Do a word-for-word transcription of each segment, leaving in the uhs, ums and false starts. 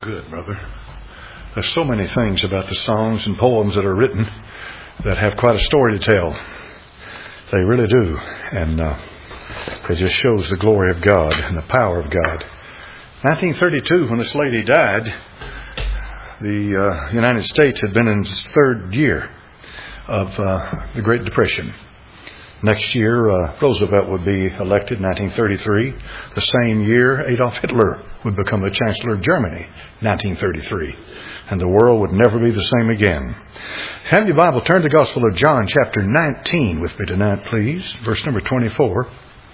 Good, brother. There's so many things about the songs and poems that are written that have quite a story to tell. They really do. And uh, it just shows the glory of God and the power of God. nineteen thirty-two, when this lady died, the uh, United States had been in its third year of uh, the Great Depression. Next year, uh, Roosevelt would be elected, nineteen thirty-three. The same year, Adolf Hitler would become the Chancellor of Germany, nineteen thirty-three. And the world would never be the same again. Have your Bible, turn to the Gospel of John, chapter nineteen with me tonight, please. Verse number twenty-four.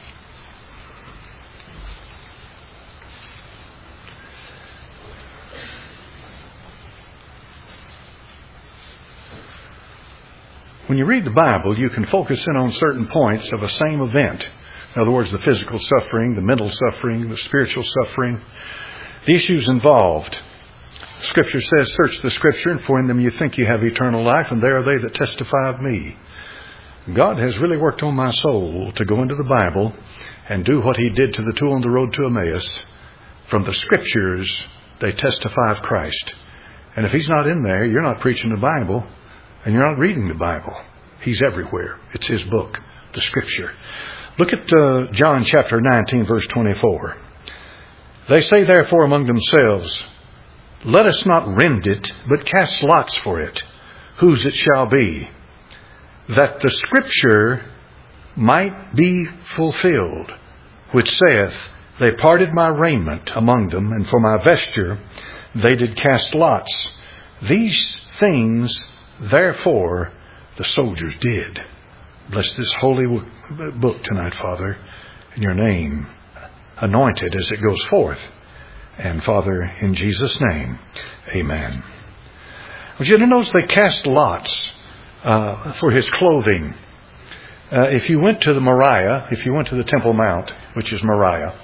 When you read the Bible, you can focus in on certain points of a same event. In other words, the physical suffering, the mental suffering, the spiritual suffering, the issues involved. Scripture says, search the Scripture, and for in them you think you have eternal life, and they are they that testify of me. God has really worked on my soul to go into the Bible and do what He did to the two on the road to Emmaus. From the Scriptures, they testify of Christ. And if He's not in there, you're not preaching the Bible. And you're not reading the Bible. He's everywhere. It's His book, the Scripture. Look at uh, John chapter nineteen, verse twenty-four. They say therefore among themselves, let us not rend it, but cast lots for it, whose it shall be, that the Scripture might be fulfilled, which saith, they parted my raiment among them, and for my vesture they did cast lots. These things therefore, the soldiers did. Bless this holy book tonight, Father, in your name. Anoint it as it goes forth. And Father, in Jesus' name, amen. I want you to notice they cast lots uh, for his clothing. Uh, if you went to the Moriah, if you went to the Temple Mount, which is Moriah,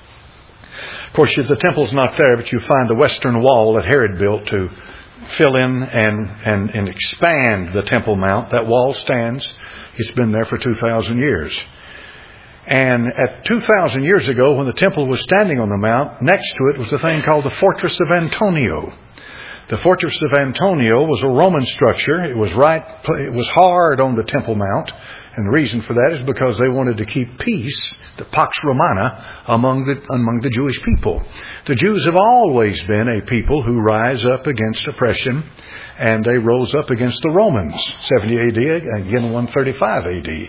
of course, the temple's not there, but you find the western wall that Herod built to fill in and, and, and expand the Temple Mount. That wall stands. It's been there for two thousand years. And at two thousand years ago, when the temple was standing on the mount, next to it was a thing called the Fortress of Antonio. The Fortress of Antonio was a Roman structure. It was right, it was hard on the Temple Mount. And the reason for that is because they wanted to keep peace, the Pax Romana, among the, among the Jewish people. The Jews have always been a people who rise up against oppression, and they rose up against the Romans, seventy A D, again one thirty-five A D.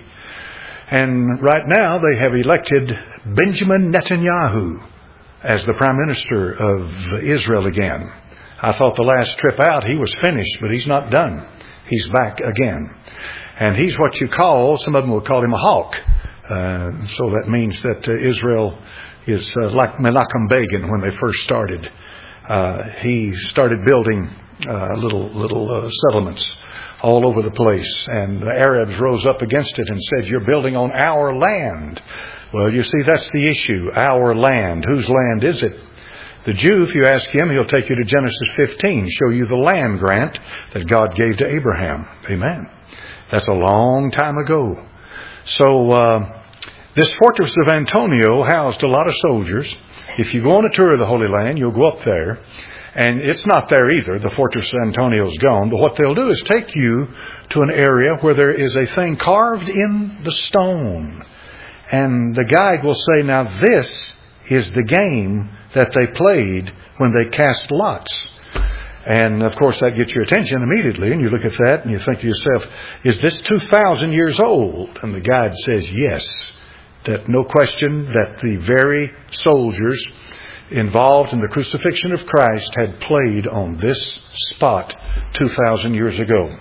And right now they have elected Benjamin Netanyahu as the Prime Minister of Israel again. I thought the last trip out he was finished, but he's not done. He's back again. And he's what you call, some of them will call him a hawk. Uh, so that means that uh, Israel is uh, like Menachem Begin when they first started. Uh, he started building uh, little little uh, settlements all over the place. And the Arabs rose up against it and said, you're building on our land. Well, you see, that's the issue. Our land. Whose land is it? The Jew, if you ask him, he'll take you to Genesis fifteen, show you the land grant that God gave to Abraham. Amen. That's a long time ago. So uh, this Fortress of Antonio housed a lot of soldiers. If you go on a tour of the Holy Land, you'll go up there. And it's not there either. The Fortress of Antonio's gone. But what they'll do is take you to an area where there is a thing carved in the stone. And the guide will say, now this is the game that they played when they cast lots. And, of course, that gets your attention immediately. And you look at that and you think to yourself, is this two thousand years old? And the guide says yes. That no question that the very soldiers involved in the crucifixion of Christ had played on this spot two thousand years ago.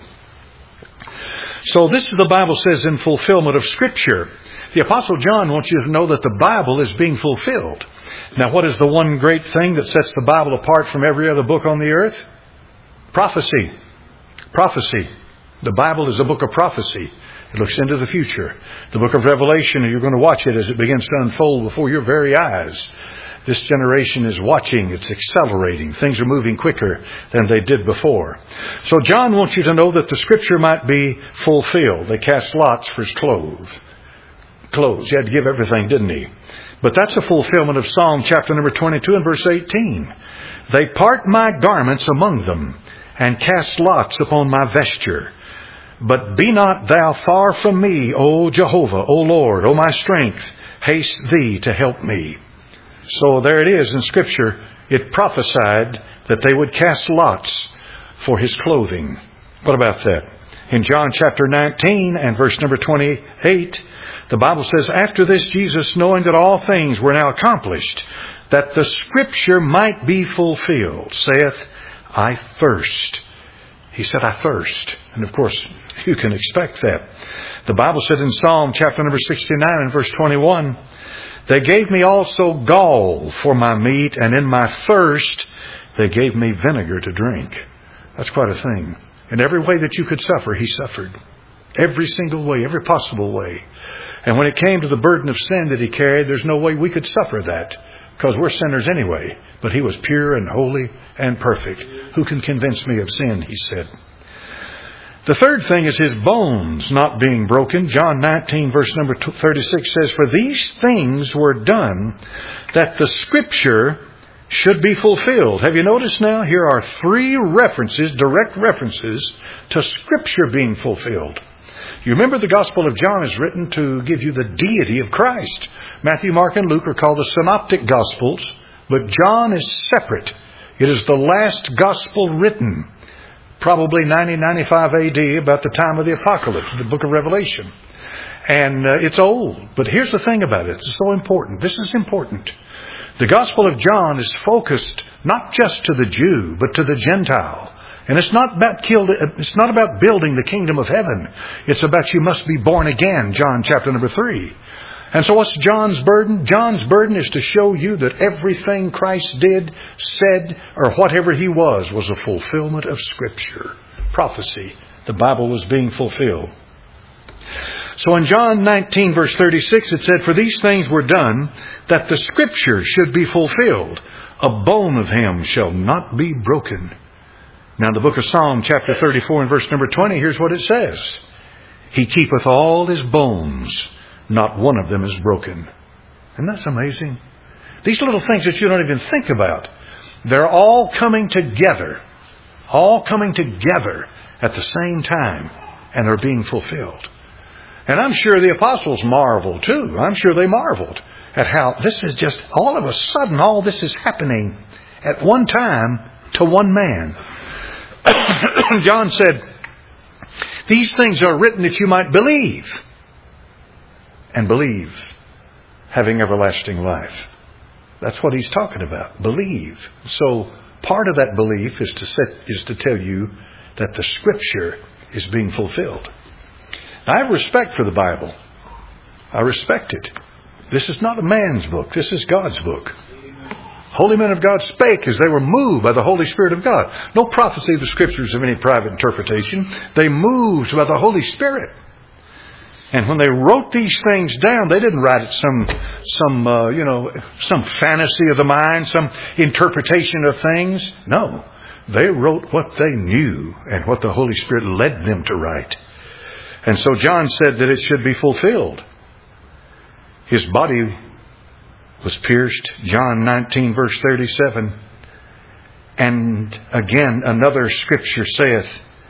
So this, the Bible says, in fulfillment of Scripture. The Apostle John wants you to know that the Bible is being fulfilled. Now, what is the one great thing that sets the Bible apart from every other book on the earth? Prophecy. Prophecy. The Bible is a book of prophecy. It looks into the future. The book of Revelation, you're going to watch it as it begins to unfold before your very eyes. This generation is watching. It's accelerating. Things are moving quicker than they did before. So John wants you to know that the Scripture might be fulfilled. They cast lots for his clothes. Clothes. He had to give everything, didn't he? But that's a fulfillment of Psalm chapter number twenty-two and verse eighteen. They part my garments among them, and cast lots upon my vesture. But be not thou far from me, O Jehovah, O Lord, O my strength. Haste thee to help me. So there it is in Scripture. It prophesied that they would cast lots for his clothing. What about that? In John chapter nineteen and verse number twenty-eight, the Bible says, after this Jesus, knowing that all things were now accomplished, that the Scripture might be fulfilled, saith, I thirst. He said, I thirst. And of course, you can expect that. The Bible said in Psalm chapter number sixty-nine and verse twenty-one, they gave me also gall for my meat, and in my thirst they gave me vinegar to drink. That's quite a thing. In every way that you could suffer, he suffered. Every single way, every possible way. And when it came to the burden of sin that he carried, there's no way we could suffer that, because we're sinners anyway. But he was pure and holy and perfect. Who can convince me of sin, he said. The third thing is his bones not being broken. John nineteen verse number thirty-six says, for these things were done that the Scripture should be fulfilled. Have you noticed now? Here are three references, direct references to Scripture being fulfilled. You remember the Gospel of John is written to give you the deity of Christ. Matthew, Mark, and Luke are called the Synoptic Gospels, but John is separate. It is the last Gospel written, probably ninety, ninety-five A D, about the time of the Apocalypse, the book of Revelation. And uh, it's old, but here's the thing about it. It's so important. This is important. The Gospel of John is focused not just to the Jew, but to the Gentile. And it's not about killed, it's not about building the kingdom of heaven. It's about you must be born again, John chapter number three. And so what's John's burden? John's burden is to show you that everything Christ did, said, or whatever he was, was a fulfillment of Scripture. Prophecy. The Bible was being fulfilled. So in John nineteen verse thirty-six it said, for these things were done that the Scripture should be fulfilled. A bone of him shall not be broken. Now in the book of Psalm chapter thirty-four and verse number twenty, here's what it says. He keepeth all his bones, not one of them is broken. And that's amazing. These little things that you don't even think about, they're all coming together. All coming together at the same time. And they're being fulfilled. And I'm sure the apostles marveled too. I'm sure they marveled at how this is just, all of a sudden, all this is happening at one time to one man. John said, these things are written that you might believe. And believe, having everlasting life. That's what he's talking about. Believe. So part of that belief is to set, is to tell you that the Scripture is being fulfilled. I have respect for the Bible. I respect it. This is not a man's book. This is God's book. Holy men of God spake as they were moved by the Holy Spirit of God. No prophecy of the Scriptures of any private interpretation. They moved by the Holy Spirit. And when they wrote these things down, they didn't write it some, some, uh, you know, some fantasy of the mind, some interpretation of things. No, they wrote what they knew and what the Holy Spirit led them to write. And so John said that it should be fulfilled. His body was pierced, John nineteen verse thirty-seven. And again, another scripture saith,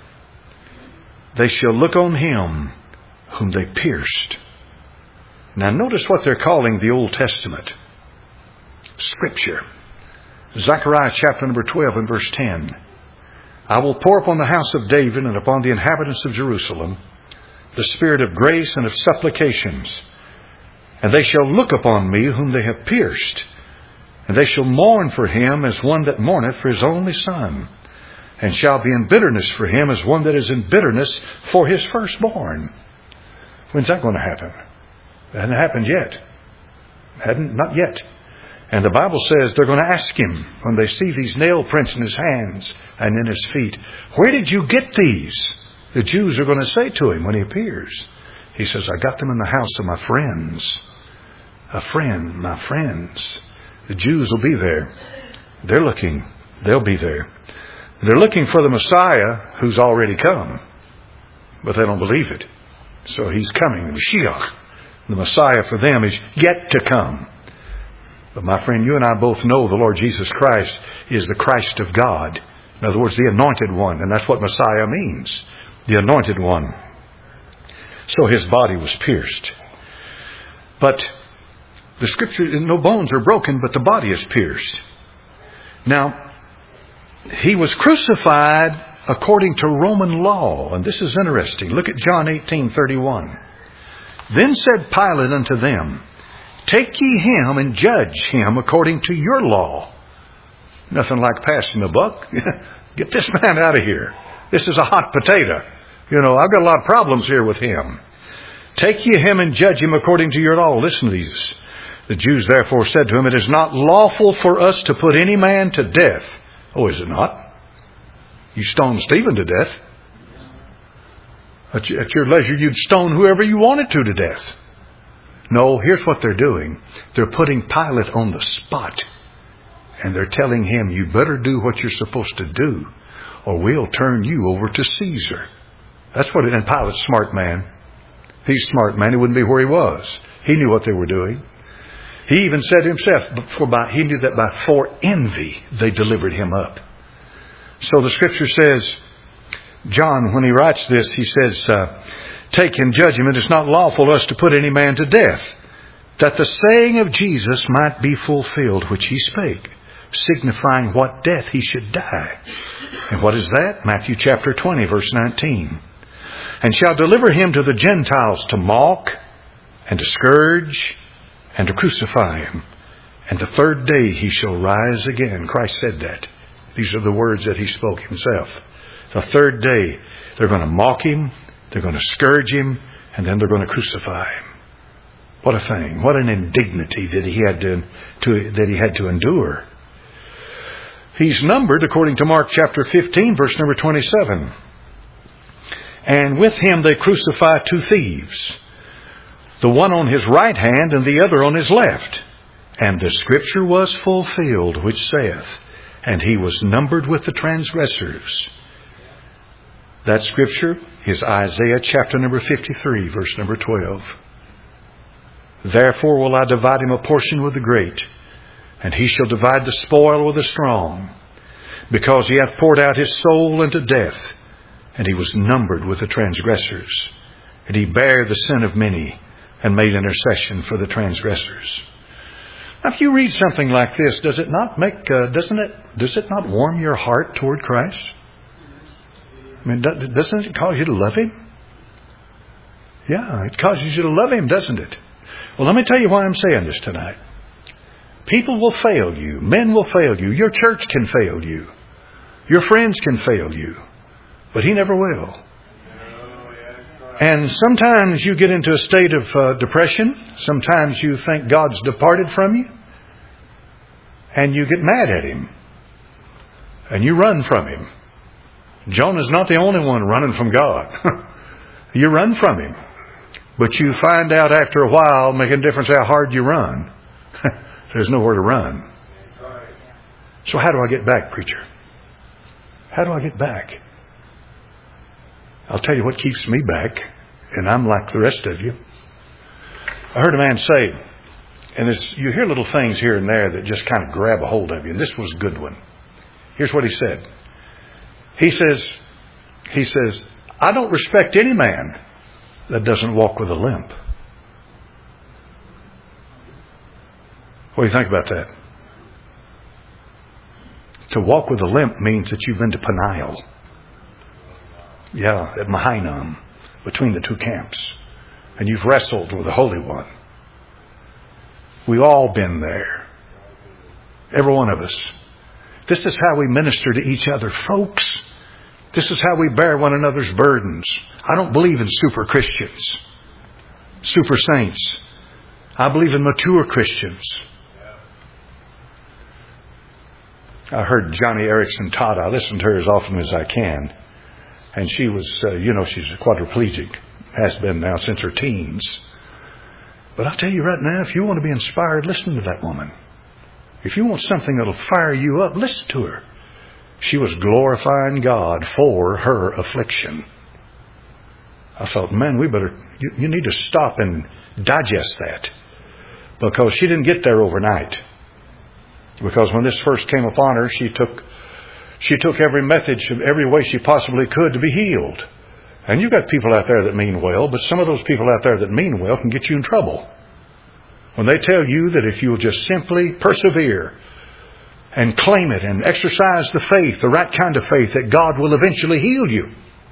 they shall look on him whom they pierced. Now notice what they're calling the Old Testament. Scripture. Zechariah chapter number twelve and verse ten. I will pour upon the house of David and upon the inhabitants of Jerusalem the spirit of grace and of supplications. And they shall look upon me whom they have pierced. And they shall mourn for him as one that mourneth for his only son. And shall be in bitterness for him as one that is in bitterness for his firstborn. When's that going to happen? It hasn't happened yet. Hadn't, not yet. And the Bible says they're going to ask him when they see these nail prints in his hands and in his feet, where did you get these? The Jews are going to say to him when he appears. He says, I got them in the house of my friends. A friend, my friends. The Jews will be there. They're looking. They'll be there. They're looking for the Messiah who's already come. But they don't believe it. So he's coming. The Mashiach, the Messiah for them, is yet to come. But my friend, you and I both know the Lord Jesus Christ is the Christ of God. In other words, the anointed one. And that's what Messiah means. The anointed one. So his body was pierced. But the scripture, no bones are broken, but the body is pierced. Now, he was crucified according to Roman law. And this is interesting. Look at John eighteen thirty-one. Then said Pilate unto them, Take ye him and judge him according to your law. Nothing like passing the buck. Get this man out of here. This is a hot potato. You know, I've got a lot of problems here with him. Take ye him and judge him according to your law. Listen to these. The Jews therefore said to him, It is not lawful for us to put any man to death. Oh, is it not? You stoned Stephen to death. At your leisure, you'd stone whoever you wanted to to death. No, here's what they're doing. They're putting Pilate on the spot. And they're telling him, you better do what you're supposed to do, or we'll turn you over to Caesar. That's what it is. And Pilate's a smart man. He's a smart man. He wouldn't be where he was. He knew what they were doing. He even said himself, for by, he knew that by for envy they delivered him up. So the scripture says, John, when he writes this, he says, uh, Take and judge him. It is not lawful us to put any man to death, that the saying of Jesus might be fulfilled, which he spake, signifying what death he should die. And what is that? Matthew chapter twenty, verse nineteen. And shall deliver him to the Gentiles to mock, and to scourge, and to crucify him. And the third day he shall rise again. Christ said that. These are the words that he spoke himself. The third day, they're going to mock him, they're going to scourge him, and then they're going to crucify him. What a thing. What an indignity that he had to, to, that he had to endure. He's numbered, according to Mark chapter fifteen, verse number twenty-seven. And with him they crucify two thieves, the one on his right hand and the other on his left. And the scripture was fulfilled, which saith, And he was numbered with the transgressors. That scripture is Isaiah chapter number fifty-three, verse number twelve. Therefore will I divide him a portion with the great, and he shall divide the spoil with the strong, because he hath poured out his soul unto death, and he was numbered with the transgressors, and he bare the sin of many, and made intercession for the transgressors. Now, if you read something like this, does it not make, uh, doesn't it, does it not warm your heart toward Christ? I mean, doesn't it cause you to love him? Yeah, it causes you to love him, doesn't it? Well, let me tell you why I'm saying this tonight. People will fail you. Men will fail you. Your church can fail you. Your friends can fail you. But he never will. And sometimes you get into a state of uh, depression. Sometimes you think God's departed from you. And you get mad at him. And you run from him. Jonah's not the only one running from God. You run from him. But you find out after a while, making a difference how hard you run. There's nowhere to run. So how do I get back, preacher? How do I get back? I'll tell you what keeps me back, and I'm like the rest of you. I heard a man say, and it's, you hear little things here and there that just kind of grab a hold of you, and this was a good one. Here's what he said. He says, he says, I don't respect any man that doesn't walk with a limp. What do you think about that? To walk with a limp means that you've been to Peniel. Yeah, at Mahanaim, between the two camps. And you've wrestled with the Holy One. We've all been there. Every one of us. This is how we minister to each other, folks. This is how we bear one another's burdens. I don't believe in super Christians, super saints. I believe in mature Christians. I heard Johnny Erickson taught. I listen to her as often as I can. And she was, uh, you know, she's a quadriplegic. Has been now since her teens. But I'll tell you right now, if you want to be inspired, listen to that woman. If you want something that'll fire you up, listen to her. She was glorifying God for her affliction. I thought, man, we better, you, you need to stop and digest that. Because she didn't get there overnight. Because when this first came upon her, she took she took every method, every way she possibly could to be healed. And you've got people out there that mean well, but some of those people out there that mean well can get you in trouble. When they tell you that if you'll just simply persevere and claim it and exercise the faith, the right kind of faith, that God will eventually heal you.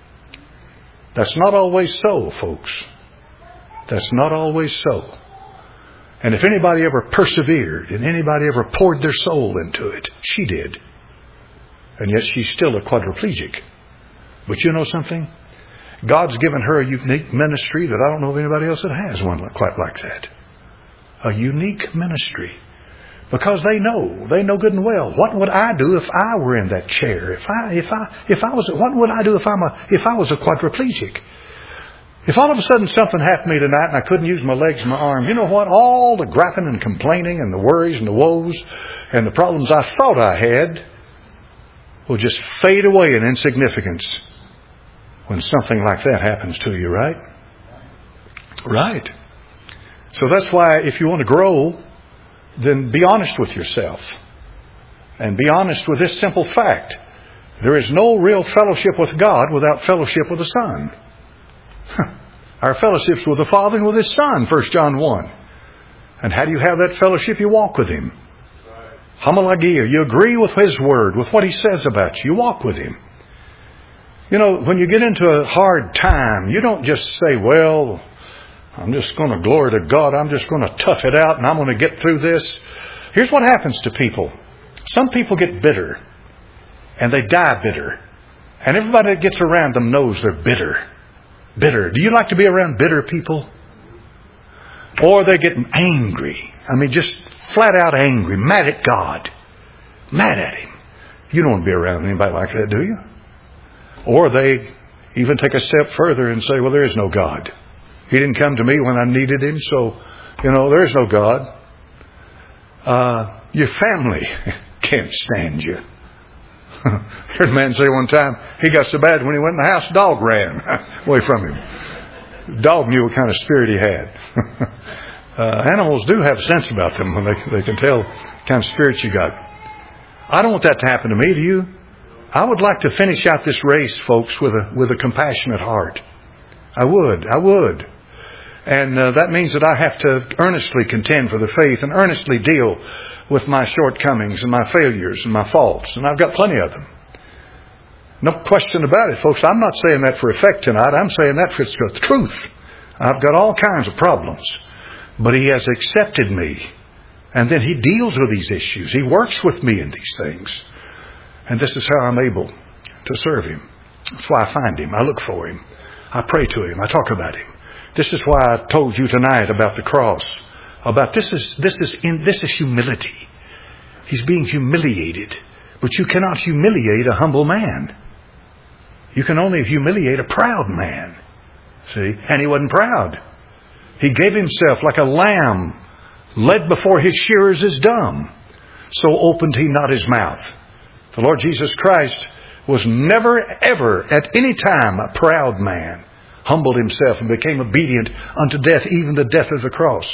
That's not always so, folks. That's not always so. And if anybody ever persevered and anybody ever poured their soul into it, she did. And yet she's still a quadriplegic. But you know something? God's given her a unique ministry that I don't know of anybody else that has one quite like that. A unique ministry. Because they know, they know good and well, what would I do if I were in that chair? If I, if I, if I was, what would I do if I'm a, if I was a quadriplegic? If all of a sudden something happened to me tonight and I couldn't use my legs and my arms, you know what? All the griping and complaining and the worries and the woes and the problems I thought I had will just fade away in insignificance when something like that happens to you, right? Right. So that's why if you want to grow, then be honest with yourself. And be honest with this simple fact. There is no real fellowship with God without fellowship with the Son. Our fellowship's with the Father and with His Son, First John one. And how do you have that fellowship? You walk with Him. Homologia. You agree with His Word, with what He says about you. You walk with Him. You know, when you get into a hard time, you don't just say, well, I'm just going to glory to God. I'm just going to tough it out and I'm going to get through this. Here's what happens to people. Some people get bitter and they die bitter. And everybody that gets around them knows they're bitter. Bitter. Do you like to be around bitter people? Or they get angry. I mean, just flat out angry. Mad at God. Mad at Him. You don't want to be around anybody like that, do you? Or they even take a step further and say, well, there is no God. He didn't come to me when I needed Him, so, you know, there is no God. Uh, your family can't stand you. I heard a man say one time, he got so bad when he went in the house, the dog ran away from him. The dog knew what kind of spirit he had. uh, animals do have a sense about them when they, they can tell the kind of spirit you got. I don't want that to happen to me, do you? I would like to finish out this race, folks, with a with a compassionate heart. I would. I would. And uh, that means that I have to earnestly contend for the faith and earnestly deal with my shortcomings and my failures and my faults. And I've got plenty of them. No question about it, folks. I'm not saying that for effect tonight. I'm saying that for the truth. I've got all kinds of problems. But He has accepted me. And then He deals with these issues. He works with me in these things. And this is how I'm able to serve Him. That's why I find Him. I look for Him. I pray to Him. I talk about Him. This is why I told you tonight about the cross. About this is this is in this is humility. He's being humiliated. But you cannot humiliate a humble man. You can only humiliate a proud man. See? And He wasn't proud. He gave Himself like a lamb led before his shearers is dumb. So opened He not His mouth. The Lord Jesus Christ was never, ever, at any time, a proud man. Humbled Himself and became obedient unto death, even the death of the cross.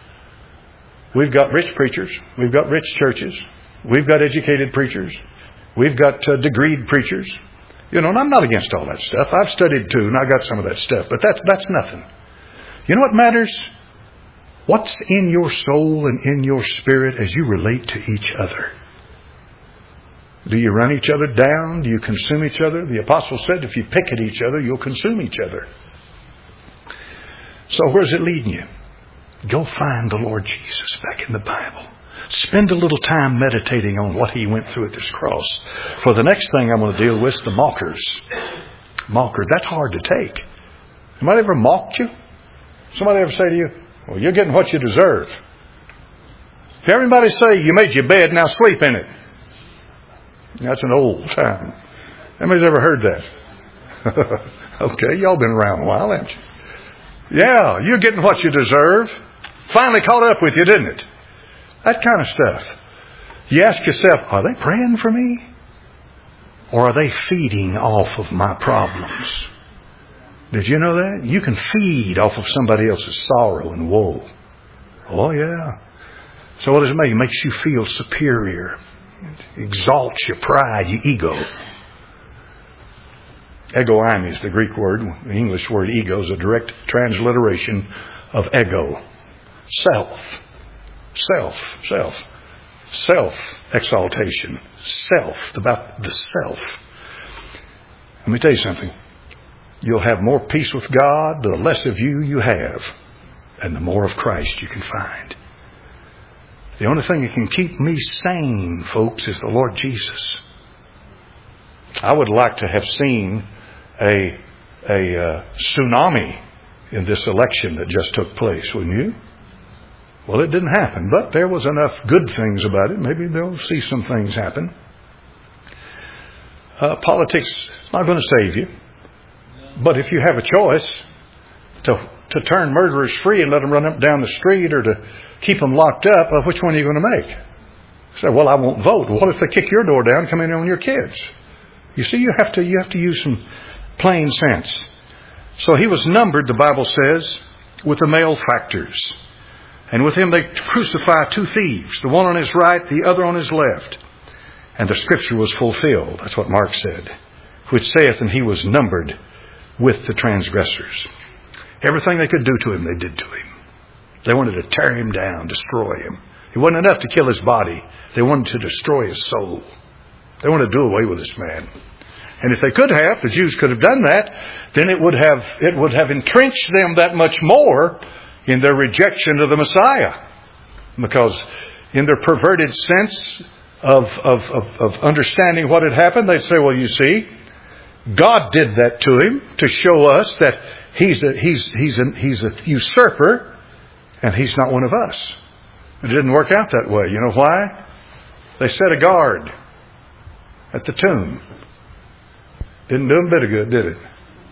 We've got rich preachers. We've got rich churches. We've got educated preachers. We've got uh, degreed preachers. You know, and I'm not against all that stuff. I've studied too, and I got some of that stuff. But that's, that's nothing. You know what matters? What's in your soul and in your spirit as you relate to each other? Do you run each other down? Do you consume each other? The apostle said if you pick at each other, you'll consume each other. So where's it leading you? Go find the Lord Jesus back in the Bible. Spend a little time meditating on what He went through at this cross. For the next thing I'm going to deal with is the mockers. Mockers. That's hard to take. Somebody ever mocked you? Somebody ever say to you, well, you're getting what you deserve. If everybody say, you made your bed, now sleep in it. That's an old time. Anybody's ever heard that? Okay, y'all been around a while, haven't you? Yeah, you're getting what you deserve. Finally caught up with you, didn't it? That kind of stuff. You ask yourself, are they praying for me? Or are they feeding off of my problems? Did you know that? You can feed off of somebody else's sorrow and woe. Oh, yeah. So what does it make? It makes you feel superior. It exalts your pride, your ego. Egoimi is the Greek word. The English word ego is a direct transliteration of ego. Self. Self. Self. Self-exaltation. Self. About the self. Let me tell you something. You'll have more peace with God the less of you you have, and the more of Christ you can find. The only thing that can keep me sane, folks, is the Lord Jesus. I would like to have seen a, a uh, tsunami in this election that just took place, wouldn't you? Well, it didn't happen, but there was enough good things about it. Maybe they'll see some things happen. Uh, politics is not going to save you. But if you have a choice to to turn murderers free and let them run up down the street, or to keep them locked up, well, which one are you going to make? You say, well, I won't vote. What if they kick your door down and come in on your kids? You see, you have to you have to use some plain sense. So he was numbered, the Bible says, with the malefactors. And with him they crucify two thieves, the one on his right, the other on his left. And the scripture was fulfilled. That's what Mark said. Which saith, and he was numbered with the transgressors. Everything they could do to him, they did to him. They wanted to tear him down, destroy him. It wasn't enough to kill his body. They wanted to destroy his soul. They wanted to do away with this man. And if they could have, the Jews could have done that, then it would have it would have entrenched them that much more in their rejection of the Messiah. Because in their perverted sense of, of, of, of understanding what had happened, they'd say, well, you see, God did that to him to show us that he's a, he's, he's, a, he's a usurper and he's not one of us. It didn't work out that way. You know why? They set a guard at the tomb. Didn't do him a bit of good, did it?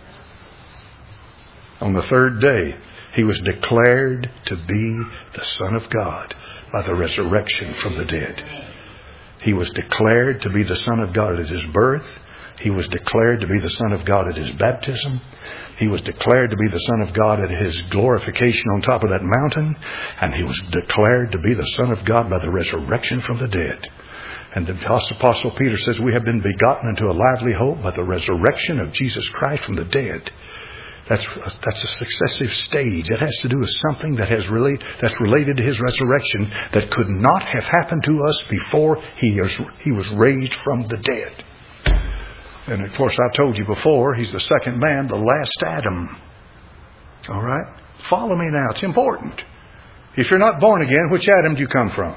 On the third day, he was declared to be the Son of God by the resurrection from the dead. He was declared to be the Son of God at his birth. He was declared to be the Son of God at his baptism. He was declared to be the Son of God at his glorification on top of that mountain. And he was declared to be the Son of God by the resurrection from the dead. And the Apostle Peter says, we have been begotten into a lively hope by the resurrection of Jesus Christ from the dead. That's that's a successive stage. It has to do with something that has really that's related to his resurrection that could not have happened to us before he was, he was raised from the dead. And of course, I told you before, he's the second man, the last Adam. All right? Follow me now. It's important. If you're not born again, which Adam do you come from?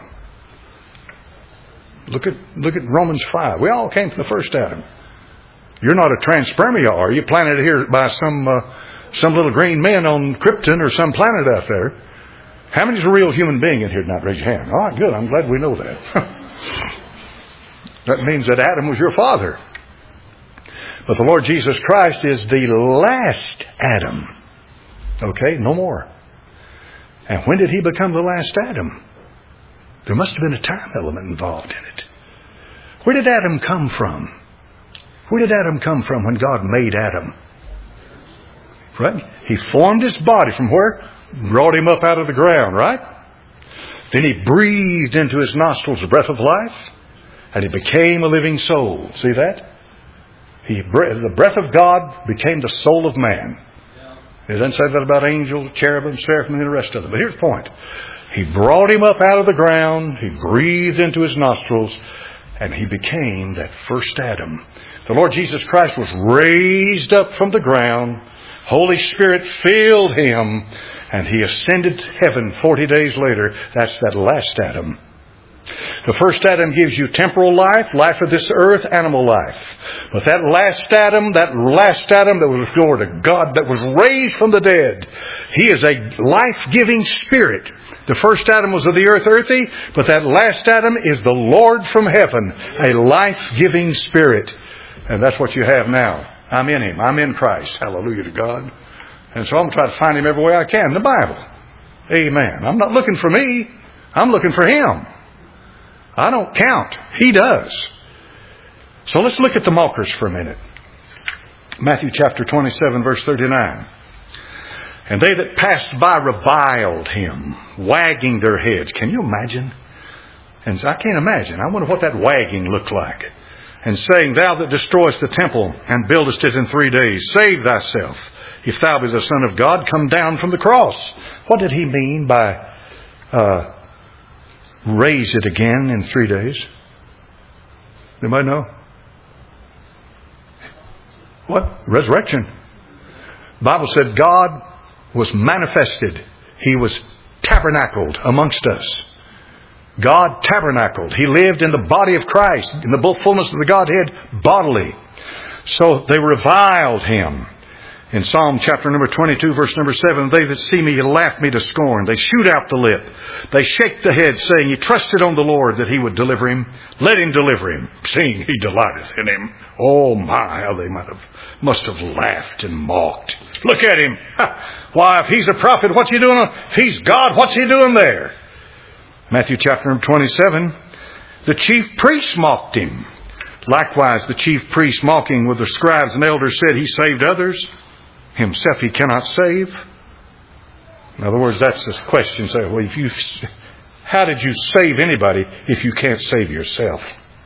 Look at look at Romans five. We all came from the first Adam. You're not a transpermia, are you? Planted here by some uh, some little green men on Krypton or some planet out there. How many's a real human being in here tonight? Raise your hand. All right, good. I'm glad we know that. That means that Adam was your father. But the Lord Jesus Christ is the last Adam. Okay, no more. And when did he become the last Adam? There must have been a time element involved in it. Where did Adam come from? Where did Adam come from when God made Adam? Right? He formed his body from where? Brought him up out of the ground, right? Then he breathed into his nostrils the breath of life, and he became a living soul. See that? He, the breath of God became the soul of man. It doesn't say that about angels, cherubim, seraphim, and the rest of them. But here's the point. He brought him up out of the ground. He breathed into his nostrils, and he became that first Adam. The Lord Jesus Christ was raised up from the ground. Holy Spirit filled him, and he ascended to heaven forty days later. That's that last Adam. The first Adam gives you temporal life, life of this earth, animal life. But that last Adam, that last Adam that was glory to God, that was raised from the dead, he is a life-giving spirit. The first Adam was of the earth, earthy, but that last Adam is the Lord from heaven, a life-giving spirit. And that's what you have now. I'm in him. I'm in Christ. Hallelujah to God. And so I'm trying to find him every way I can in the Bible. Amen. I'm not looking for me. I'm looking for him. I don't count. He does. So let's look at the mockers for a minute. Matthew chapter twenty-seven, verse thirty-nine. And they that passed by reviled him, wagging their heads. Can you imagine? And I can't imagine. I wonder what that wagging looked like. And saying, Thou that destroyest the temple and buildest it in three days, save thyself. If thou be the Son of God, come down from the cross. What did he mean by uh, raise it again in three days? Anybody know? What? Resurrection. The Bible said God was manifested. He was tabernacled amongst us. God tabernacled. He lived in the body of Christ, in the fullness of the Godhead bodily. So they reviled him. In Psalm chapter number twenty-two, verse number seven, they that see me laugh me to scorn. They shoot out the lip. They shake the head, saying, He trusted on the Lord that He would deliver him. Let Him deliver him, seeing He delighteth in him. Oh my, how they might have, must have laughed and mocked. Look at him. Why, if He's a prophet, what's He doing? If He's God, what's He doing there? Matthew chapter number twenty-seven, the chief priests mocked Him. Likewise, the chief priests, mocking with the scribes and elders, said, He saved others. Himself He cannot save. In other words, that's the question. Say, well, if you, how did you save anybody if you can't save yourself?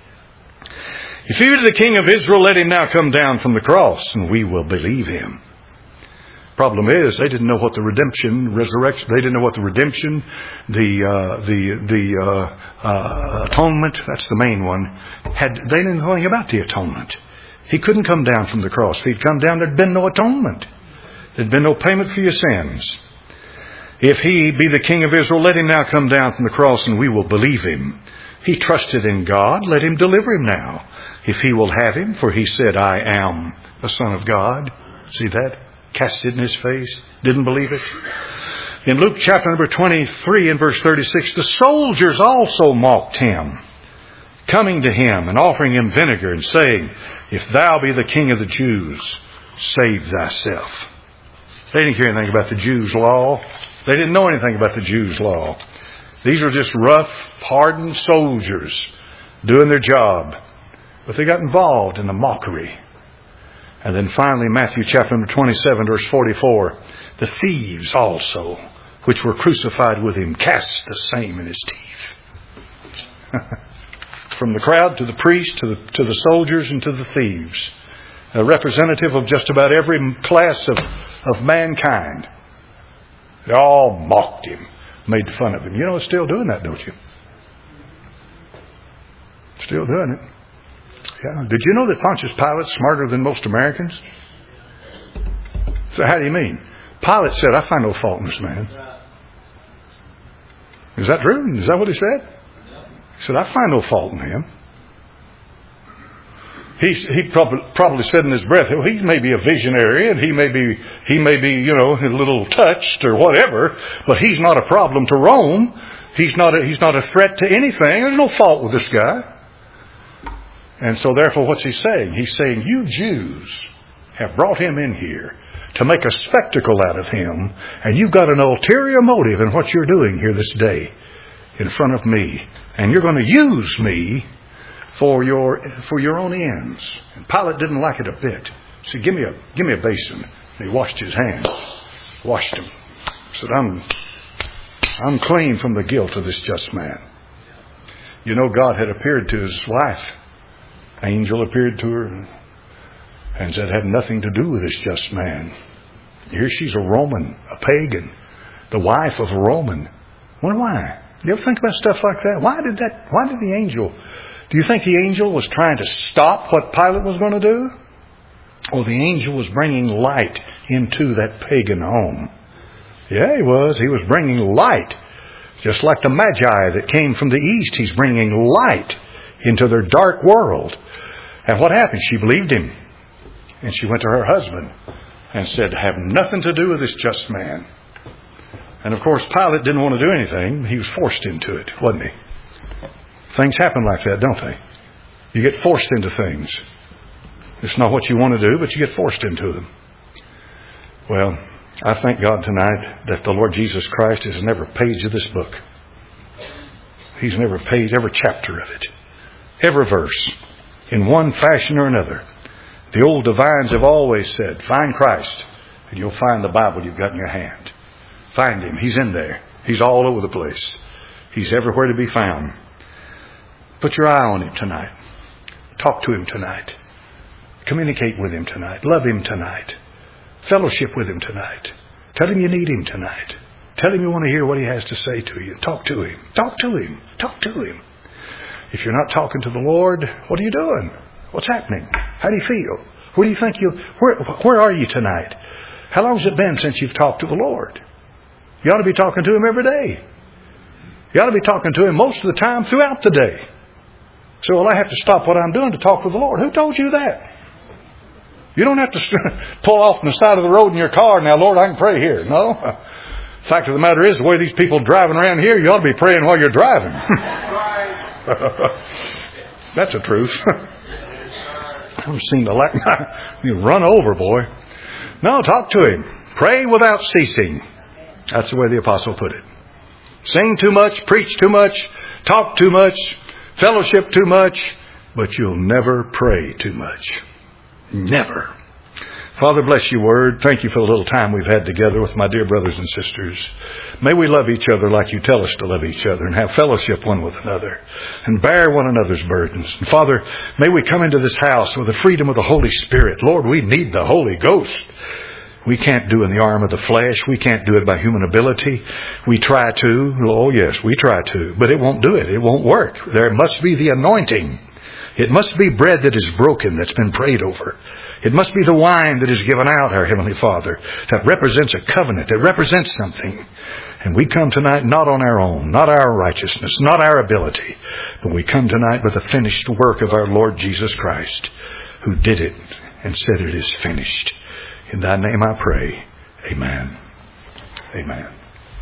If He was the King of Israel, let Him now come down from the cross, and we will believe Him. Problem is, they didn't know what the redemption, resurrection. They didn't know what the redemption, the uh, the the uh, uh, atonement. That's the main one. Had they didn't know anything about the atonement. He couldn't come down from the cross. If He'd come down, there'd been no atonement. There'd been no payment for your sins. If He be the King of Israel, let Him now come down from the cross, and we will believe Him. He trusted in God. Let Him deliver him now, if He will have him. For He said, I am the Son of God. See that? Cast it in His face. Didn't believe it. In Luke chapter number twenty-three and verse thirty-six, the soldiers also mocked Him, coming to Him and offering Him vinegar and saying, If thou be the King of the Jews, save thyself. They didn't hear anything about the Jews' law. They didn't know anything about the Jews' law. These were just rough, hardened soldiers doing their job. But they got involved in the mockery. And then finally, Matthew chapter number twenty-seven, verse forty-four, the thieves also, which were crucified with Him, cast the same in His teeth. From the crowd to the priest to the, to the soldiers and to the thieves. A representative of just about every class of, of mankind. They all mocked Him, made fun of Him. You know, it's still doing that, don't you? Still doing it. Yeah. Did you know that Pontius Pilate's smarter than most Americans? So how do you mean? Pilate said, I find no fault in this man. Is that true? Is that what he said? He said, I find no fault in him. He, he probably, probably said in his breath, well, he may be a visionary and he may be, he may be, you know, a little touched or whatever, but he's not a problem to Rome. He's not a, he's not a threat to anything. There's no fault with this guy. And so therefore, what's he saying? He's saying, you Jews have brought him in here to make a spectacle out of him, and you've got an ulterior motive in what you're doing here this day in front of me. And you're going to use me for your for your own ends. And Pilate didn't like it a bit. He said, give me a give me a basin. And he washed his hands. Washed them. He said, I'm I'm clean from the guilt of this just man. You know, God had appeared to his wife. Angel appeared to her and said, had nothing to do with this just man. Here she's a Roman, a pagan, the wife of a Roman. Wonder why? You ever think about stuff like that? Why did that? Why did the angel? Do you think the angel was trying to stop what Pilate was going to do? Or the angel was bringing light into that pagan home? Yeah, he was. He was bringing light. Just like the Magi that came from the east, he's bringing light into their dark world. And what happened? She believed him. And she went to her husband and said, have nothing to do with this just man. And of course, Pilate didn't want to do anything. He was forced into it, wasn't he? Things happen like that, don't they? You get forced into things. It's not what you want to do, but you get forced into them. Well, I thank God tonight that the Lord Jesus Christ is in every page of this book. He's in every page, every chapter of it. Every verse, in one fashion or another. The old divines have always said, find Christ and you'll find the Bible you've got in your hand. Find Him. He's in there. He's all over the place. He's everywhere to be found. Put your eye on Him tonight. Talk to Him tonight. Communicate with Him tonight. Love Him tonight. Fellowship with Him tonight. Tell Him you need Him tonight. Tell Him you want to hear what He has to say to you. Talk to Him. Talk to Him. Talk to Him. If you're not talking to the Lord, what are you doing? What's happening? How do you feel? Where do you think you, where, where are you tonight? How long has it been since you've talked to the Lord? You ought to be talking to Him every day. You ought to be talking to Him most of the time throughout the day. So, well, I have to stop what I'm doing to talk with the Lord. Who told you that? You don't have to pull off on the side of the road in your car. Now, Lord, I can pray here. No. The fact of the matter is, the way these people driving around here, you ought to be praying while you're driving. That's the truth. I've seen the like you run over, boy. No, talk to Him. Pray without ceasing. That's the way the apostle put it. Sing too much, preach too much, talk too much, fellowship too much, but you'll never pray too much. Never. Father, bless your word. Thank you for the little time we've had together with my dear brothers and sisters. May we love each other like you tell us to love each other and have fellowship one with another and bear one another's burdens. And Father, may we come into this house with the freedom of the Holy Spirit. Lord, we need the Holy Ghost. We can't do it in the arm of the flesh. We can't do it by human ability. We try to. Oh, yes, we try to. But it won't do it. It won't work. There must be the anointing. It must be bread that is broken, that's been prayed over. It must be the wine that is given out, our Heavenly Father, that represents a covenant, that represents something. And we come tonight not on our own, not our righteousness, not our ability, but we come tonight with the finished work of our Lord Jesus Christ, who did it and said it is finished. In thy name I pray. Amen. Amen.